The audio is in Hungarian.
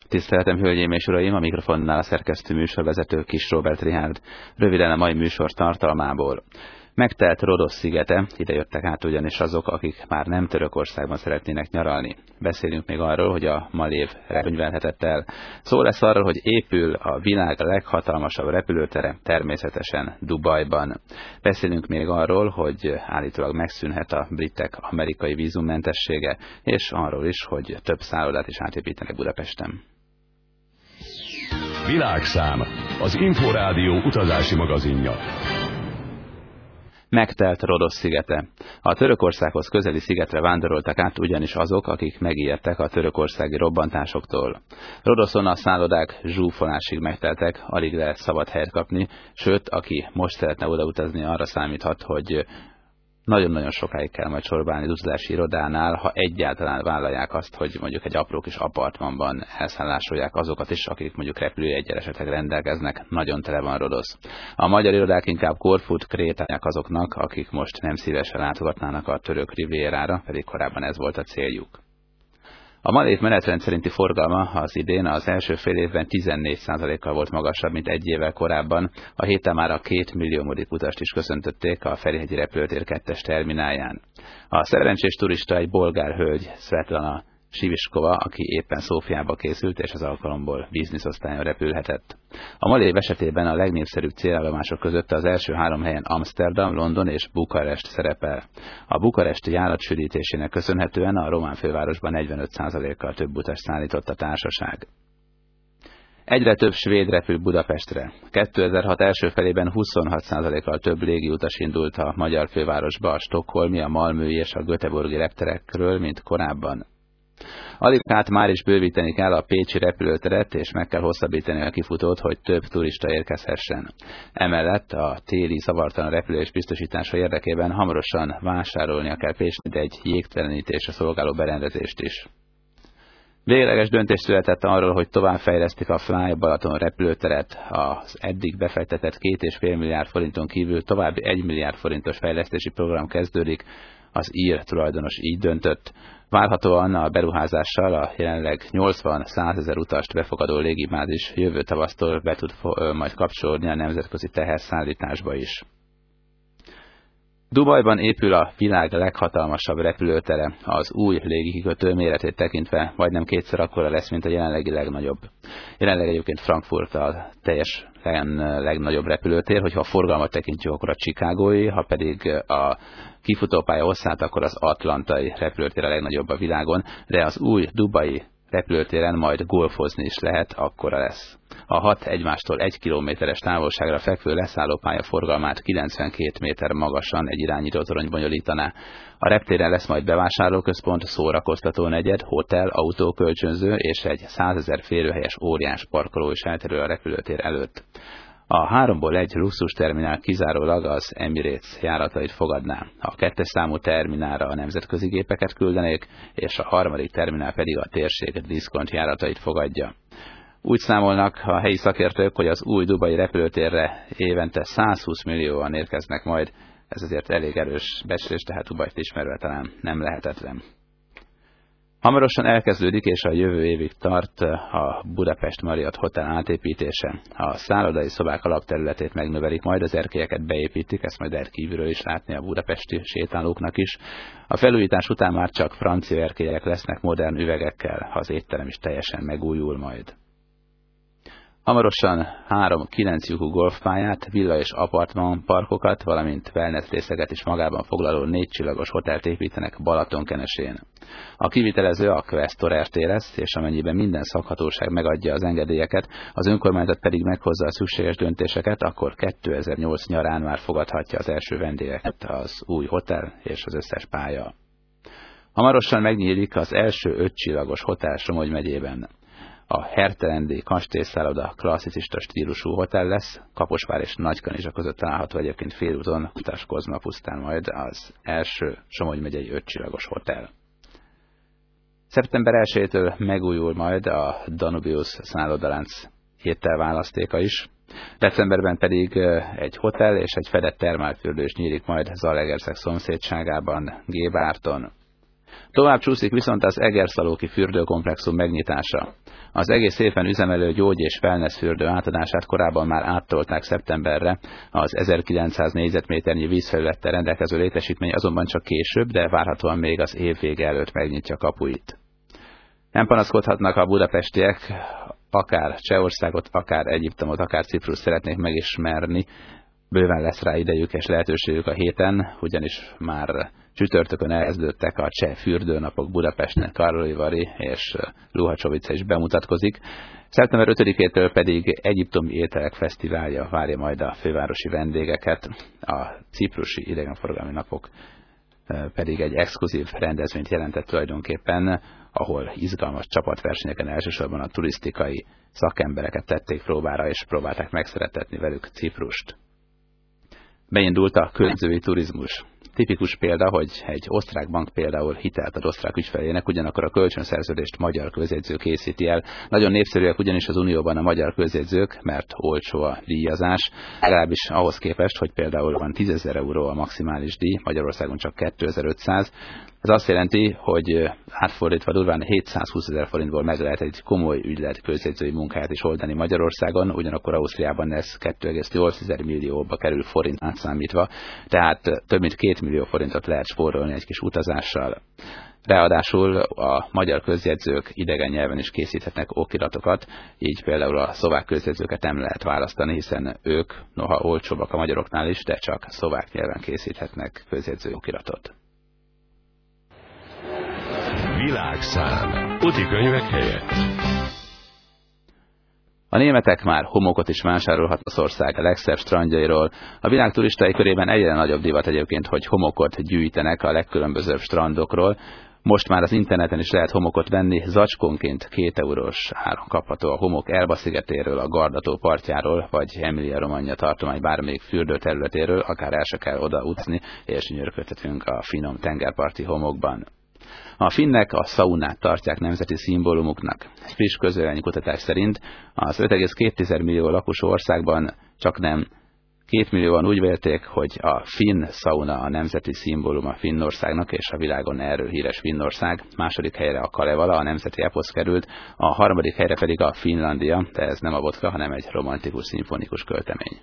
Tiszteletem, hölgyeim és uraim, a mikrofonnál a szerkesztő műsorvezető Kis Róbert Richárd. Röviden a mai műsor tartalmából. Megtelt Rodosz szigete, ide jöttek át ugyanis azok, akik már nem Törökországban szeretnének nyaralni. Beszélünk még arról, hogy a Malév könyvelhetett el. Szó lesz arról, hogy épül a világ leghatalmasabb repülőtere, természetesen Dubajban. Beszélünk még arról, hogy állítólag megszűnhet a britek amerikai vízummentessége, és arról is, hogy több szállodát is átépítenek Budapesten. Világszám, az Inforádió utazási magazinja. Megtelt Rodosz szigete. A Törökországhoz közeli szigetre vándoroltak át ugyanis azok, akik megijedtek a törökországi robbantásoktól. Rodoszon a szállodák zsúfolásig megteltek, alig lehet szabad helyet kapni, sőt, aki most szeretne odautazni, arra számíthat, hogy nagyon-nagyon sokáig kell majd sorba állni az utazási irodánál, ha egyáltalán vállalják azt, hogy mondjuk egy apró kis apartmanban elszállásolják azokat is, akik mondjuk repülőjeggyel esetleg rendelkeznek, nagyon tele van Rodosz. A magyar irodák inkább Korfut, Krétát azoknak, akik most nem szívesen látogatnának a török rivérára, pedig korábban ez volt a céljuk. A Malév menetrend szerinti forgalma az idén az első fél évben 14%-kal volt magasabb, mint egy évvel korábban. A héten már a 2 milliómodik utast is köszöntötték a Ferihegyi repülőtér 2-es terminálján. A szerencsés turista egy bolgár hölgy, Svetlana Siviskova, aki éppen Szófiába készült, és az alkalomból bizniszosztályon repülhetett. A Malév esetében a legnépszerűbb célállomások között az első 3 helyen Amsterdam, London és Bukarest szerepel. A bukaresti járatsűrítésének köszönhetően a román fővárosban 45%-kal több utast szállított a társaság. Egyre több svéd repül Budapestre. 2006 első felében 26%-kal több légiutas indult a magyar fővárosba a stockholmi, a malmöi és a göteborgi repterekről, mint korábban. Aligát már is bővíteni kell a pécsi repülőteret, és meg kell hosszabbítani a kifutót, hogy több turista érkezhessen. Emellett a téli zavartalan repülés biztosítása érdekében hamarosan vásárolnia kell Pécsét egy jégtelenítésre szolgáló berendezést is. Végleges döntés született arról, hogy továbbfejlesztik a Fly Balaton repülőteret. Az eddig befektetett 2,5 milliárd forinton kívül további 1 milliárd forintos fejlesztési program kezdődik, az ír tulajdonos így döntött. Várhatóan a beruházással a jelenleg 80-100 ezer utast befogadó légibázis jövő tavasztól be tud majd kapcsolódni a nemzetközi teherszállításba is. Dubajban épül a világ leghatalmasabb repülőtere. Az új légikikötő méretét tekintve majdnem 2-szer akkora lesz, mint a jelenlegi legnagyobb. Jelenleg egyébként Frankfurt a teljes legnagyobb repülőtér, hogyha a forgalmat tekintjük, akkor a chicagói, ha pedig a kifutópálya hosszát, akkor az atlantai repülőtér a legnagyobb a világon, de az új dubai repülőtéren majd golfozni is lehet, akkora lesz. A 6 egymástól 1 kilométeres távolságra fekvő leszállópálya forgalmát 92 méter magasan egy irányítótorony bonyolítaná. A reptéren lesz majd bevásárlóközpont, szórakoztató negyed, hotel, autókölcsönző és egy 100 000 férőhelyes óriás parkoló is elterül a repülőtér előtt. A 3-ból 1 luxusterminál kizárólag az Emirates járatait fogadná. A 2-es számú terminálra a nemzetközi gépeket küldenék, és a 3. terminál pedig a térség diszkont járatait fogadja. Úgy számolnak a helyi szakértők, hogy az új dubai repülőtérre évente 120 millióan érkeznek majd. Ez azért elég erős becslés, tehát Dubajt ismerve talán nem lehetetlen. Hamarosan elkezdődik, és a jövő évig tart a Budapest Marriott Hotel átépítése. A szállodai szobák alapterületét megnövelik, majd az erkélyeket beépítik, ezt majd lehet kívülről is látni a budapesti sétálóknak is. A felújítás után már csak francia erkélyek lesznek modern üvegekkel, az étterem is teljesen megújul majd. Hamarosan 3 9 lyukú golfpályát, villa és apartman parkokat, valamint wellness részeget is magában foglaló 4 csillagos hotelt építenek Balatonkenesén. A kivitelező a Questor RT lesz, és amennyiben minden szakhatóság megadja az engedélyeket, az önkormányzat pedig meghozza a szükséges döntéseket, akkor 2008 nyarán már fogadhatja az első vendégeket az új hotel és az összes pálya. Hamarosan megnyílik az első 5 csillagos hotel Somogy megyében. A Herterendi kastélyszálloda klasszicista stílusú hotel lesz, Kaposvár és Nagykanizsa között található egyébként félúton, Utas Kozma pusztán majd az első Somogy megyei 5 csillagos hotel. Szeptember 1-től megújul majd a Danubius szállodalánc ételválasztéka is. Decemberben pedig egy hotel és egy fedett termálfürdő is nyílik majd Zalaegerszeg szomszédságában, Gébárton. Tovább csúszik viszont az Egerszalóki fürdőkomplexum megnyitása. Az egész évben üzemelő gyógy- és wellness fürdő átadását korábban már áttolták szeptemberre, az 1900 négyzetméternyi vízfelülettel rendelkező létesítmény azonban csak később, de várhatóan még az év vége előtt megnyitja kapuit. Nem panaszkodhatnak a budapestiek, akár Csehországot, akár Egyiptomot, akár Ciprust szeretnék megismerni. Bőven lesz rá idejük és lehetőségük a héten, ugyanis már csütörtökön elkezdődtek a cseh fürdőnapok Budapesten. Karlovy Vary és Luhačovice is bemutatkozik. Szeptember 5-től pedig Egyiptomi ételek fesztiválja várja majd a fővárosi vendégeket. A ciprusi idegenforgalmi napok pedig egy exkluzív rendezvényt jelentett tulajdonképpen, ahol izgalmas csapatversenyeken elsősorban a turisztikai szakembereket tették próbára, és próbálták megszeretetni velük Ciprust. Beindult a kölcsönzői turizmus. Tipikus példa, hogy egy osztrák bank például hitelt ad osztrák ügyfelének, ugyanakkor a kölcsönszerződést magyar közjegyző készíti el. Nagyon népszerűek ugyanis az Unióban a magyar közjegyzők, mert olcsó a díjazás, legalábbis ahhoz képest, hogy például van 10 000 euró a maximális díj, Magyarországon csak 2500. Ez azt jelenti, hogy átfordítva durván 720 000 forintból meg lehet egy komoly ügylet közjegyzői munkáját is oldani Magyarországon, ugyanakkor Ausztriában ez 2,8 millióba kerül forint átszámítva, tehát több mint 2 millió forintot lehet spórolni egy kis utazással. Ráadásul a magyar közjegyzők idegen nyelven is készíthetnek okiratokat, így például a szlovák közjegyzőket nem lehet választani, hiszen ők, noha olcsóbbak a magyaroknál is, de csak szlovák nyelven készíthetnek közjegyző okiratot. Világszám. Utikönyvek helyett. A németek már homokot is vásárolhat az ország legszebb strandjairól. A világ turistai körében egyre nagyobb divat egyébként, hogy homokot gyűjtenek a legkülönbözőbb strandokról. Most már az interneten is lehet homokot venni, zacskónként 2 eurós áron kapható a homok Elba szigetéről, a Gardató partjáról, vagy Emilia-Romagna tartomány bármelyik fürdőterületéről, akár el se kell oda utni, és nyörködhetünk a finom tengerparti homokban. A finnek a szaunát tartják nemzeti szimbólumuknak. Friss közvéleménykutatás szerint az 5,2 millió lakosú országban csaknem 2 millióan úgy vélték, hogy a finn szauna a nemzeti szimbóluma Finnországnak, és a világon erről híres Finnország. Második helyre a Kalevala, a nemzeti eposz került, a harmadik helyre pedig a Finlandia, de ez nem a vodka, hanem egy romantikus szimfonikus költemény.